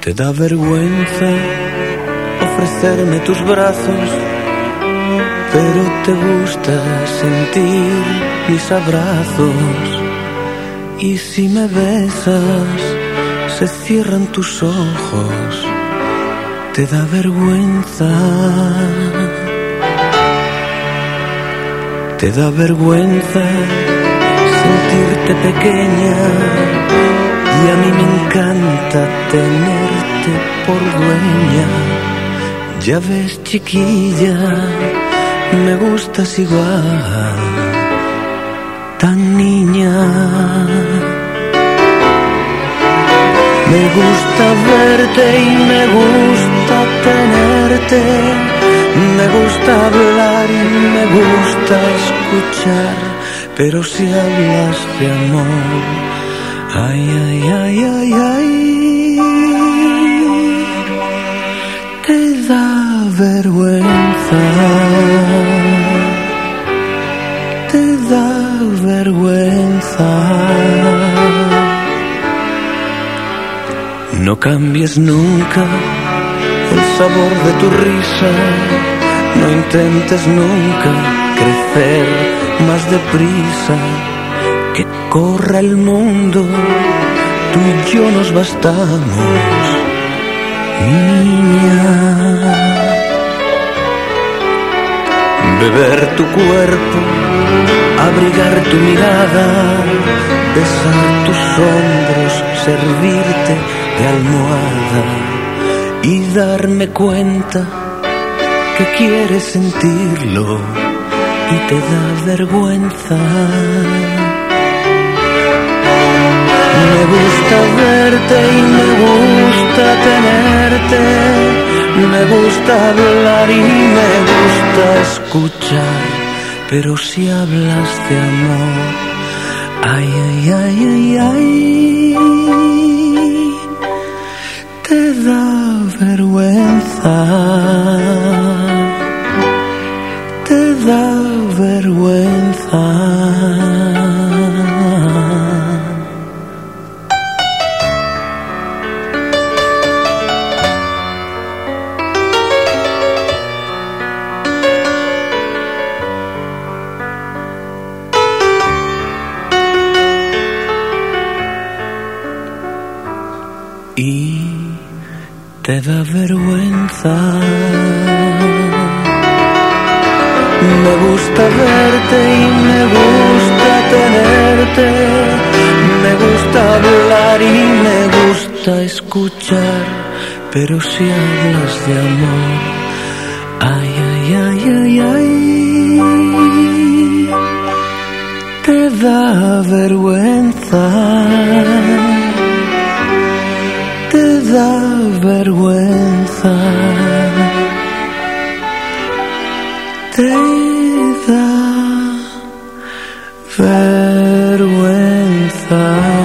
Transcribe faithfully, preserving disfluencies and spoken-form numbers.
Te da vergüenza ofrecerme tus brazos, pero te gusta sentir mis abrazos. Y si me besas, se cierran tus ojos. Te da vergüenza. Te da vergüenza sentirte pequeña. Y a mí me encanta tenerte por dueña. Ya ves, chiquilla, me gustas igual, tan niña. Me gusta verte y me gusta tenerte. Me gusta hablar y me gusta escuchar. Pero si hablas de amor, ay, ay, ay, ay, ay, te da vergüenza, te da vergüenza. No cambies nunca el sabor de tu risa, no intentes nunca crecer más deprisa. Que corra el mundo, tú y yo nos bastamos, niña. Beber tu cuerpo, abrigar tu mirada, besar tus hombros, servirte de almohada y darme cuenta que quieres sentirlo y te da vergüenza. Me gusta verte y me gusta tenerte. Me gusta hablar y me gusta escuchar. Pero si hablas de amor, ay, ay, ay, ay, ay, te da vergüenza. Te da vergüenza. Y te da vergüenza. Me gusta verte y me gusta tenerte. Me gusta hablar y me gusta escuchar. Pero si hablas de amor, ay, ay, ay, ay, ay, te da vergüenza. Te da vergüenza. Te da vergüenza.